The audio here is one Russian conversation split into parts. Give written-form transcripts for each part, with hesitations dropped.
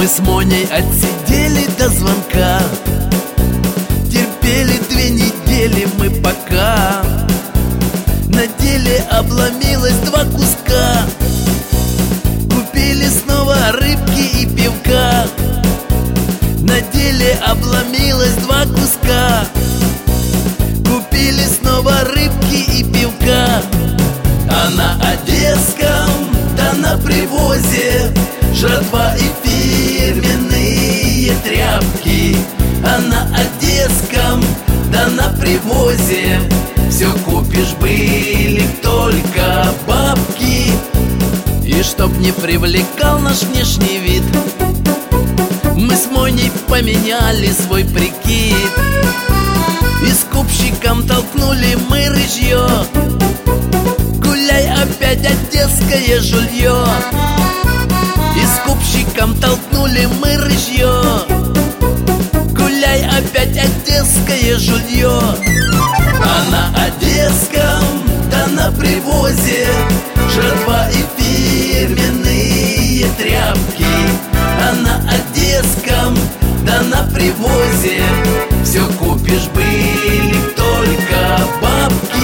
Мы с Моней отсидели до звонка, терпели 2 недели мы пока. На деле обломилось 2 куска. Купили снова рыбки и пивка. На деле обломилось 2 куска. Купили снова рыбки и пивка. А на Одесском, да на привозе, жратва и фирменные тряпки. А на Одесском, да на привозе, все купишь были только бабки. И чтоб не привлекал наш внешний вид, мы с Моней поменяли свой прикид. И скупщиком толкнули мы рыжье. Гуляй опять одесское жулье. И скупщиком толкнули мы рыжье. Гуляй опять одесское жулье. А на Одесском, да на привозе, жратва и фирменные тряпки. А на Одесском, да на привозе, все купишь были только бабки.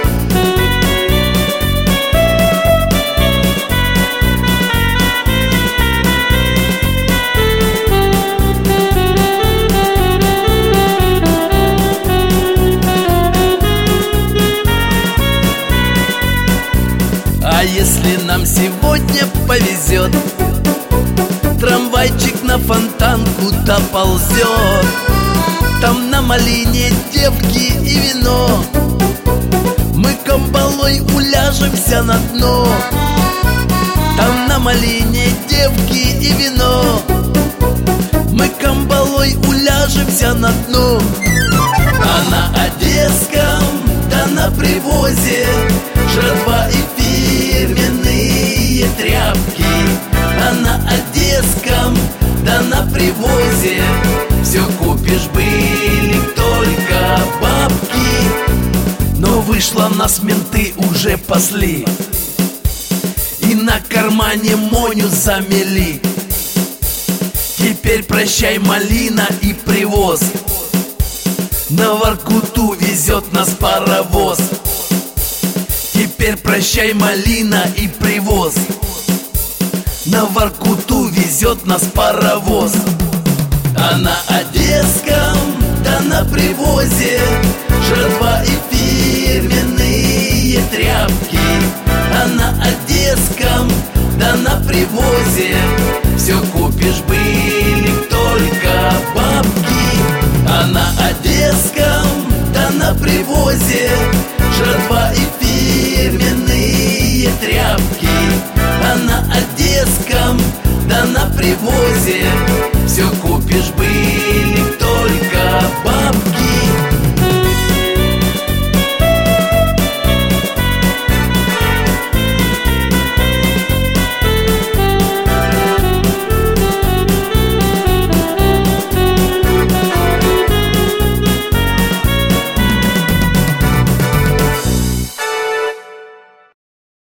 А если нам сегодня повезет, трамвайчик на Фонтанку-то ползет. Там на малине девки и вино. Мы камбалой уляжемся на дно. Там на малине девки и вино. Мы камбалой уляжемся на дно. А на Одесском, да на привозе, жратва и фирменные тряпки. А на Одесском, да на привозе, все купишь были только бабки. Но вышло нас менты уже пасли и на кармане Моню замели. Теперь прощай малина и привоз. На Воркуту везет нас паровоз. Теперь прощай малина и привоз. На Воркуту везет нас паровоз. А на Одесском, да на привозе, жратва и фирменные тряпки.